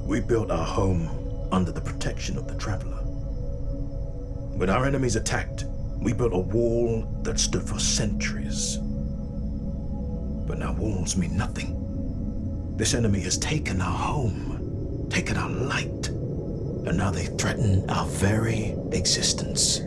We built our home under the protection of the Traveler. When our enemies attacked, we built a wall that stood for centuries. But now walls mean nothing. This enemy has taken our home, taken our light, and now they threaten our very existence.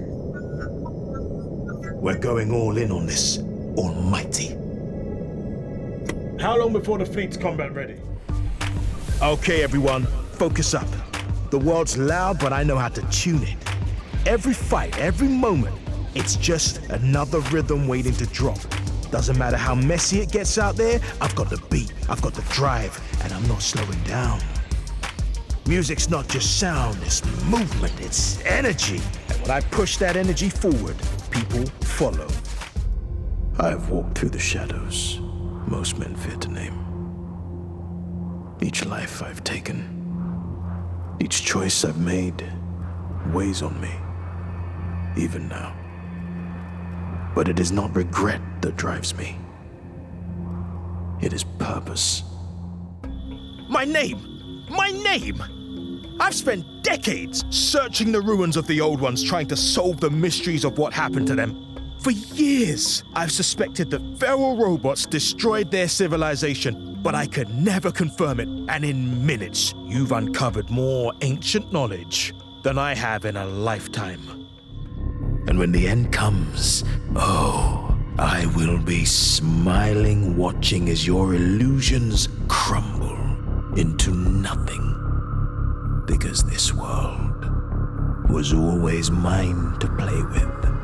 We're going all in on this almighty. How long before the fleet's combat ready? Okay, everyone, focus up. The world's loud, but I know how to tune it. Every fight, every moment, it's just another rhythm waiting to drop. Doesn't matter how messy it gets out there, I've got the beat, I've got the drive, and I'm not slowing down. Music's not just sound, it's movement, it's energy. And when I push that energy forward, people follow. I've walked through the shadows most men fear to name. Each life I've taken, each choice I've made weighs on me, even now. But it is not regret that drives me. It is purpose. My name! My name! I've spent decades searching the ruins of the old ones, trying to solve the mysteries of what happened to them. For years, I've suspected that feral robots destroyed their civilization, but I could never confirm it, and in minutes, you've uncovered more ancient knowledge than I have in a lifetime. And when the end comes, oh, I will be smiling, watching as your illusions crumble into nothing. Because this world was always mine to play with.